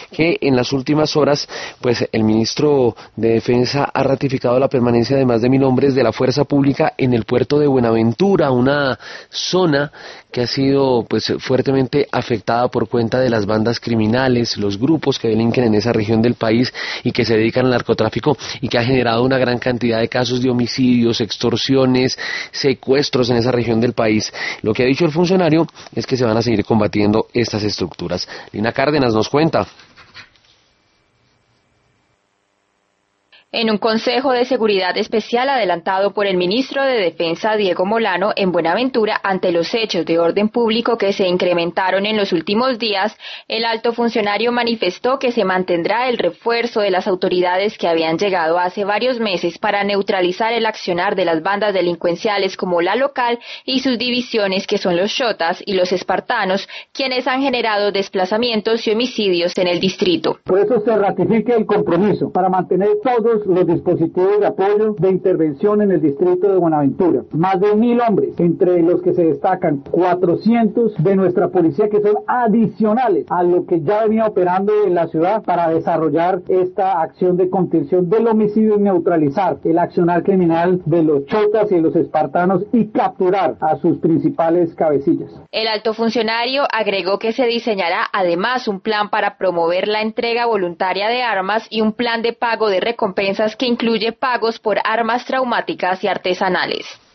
que en las últimas horas, pues el ministro de Defensa ha ratificado la permanencia de más de 1.000 hombres de la fuerza pública en el puerto de Buenaventura, una zona que ha sido pues fuertemente afectada por cuenta de las bandas criminales, los grupos que delinquen en esa región del país y que se dedican al narcotráfico y que ha generado una gran cantidad de casos de homicidios, extorsiones, secuestros en esa región del país. Lo que ha dicho el funcionario es que se van a seguir combatiendo estas estructuras. Lina Cárdenas nos cuenta. En un Consejo de Seguridad Especial adelantado por el ministro de Defensa Diego Molano en Buenaventura ante los hechos de orden público que se incrementaron en los últimos días, el alto funcionario manifestó que se mantendrá el refuerzo de las autoridades que habían llegado hace varios meses para neutralizar el accionar de las bandas delincuenciales como la local y sus divisiones que son los Xotas y los Espartanos, quienes han generado desplazamientos y homicidios en el distrito. Por eso se ratifica el compromiso para mantener todos los dispositivos de apoyo de intervención en el distrito de Buenaventura. Más de 1.000 hombres, entre los que se destacan 400 de nuestra policía que son adicionales a lo que ya venía operando en la ciudad para desarrollar esta acción de contención del homicidio y neutralizar el accionar criminal de los Xotas y de los Espartanos y capturar a sus principales cabecillas. El alto funcionario agregó que se diseñará además un plan para promover la entrega voluntaria de armas y un plan de pago de recompensas que incluye pagos por armas traumáticas y artesanales.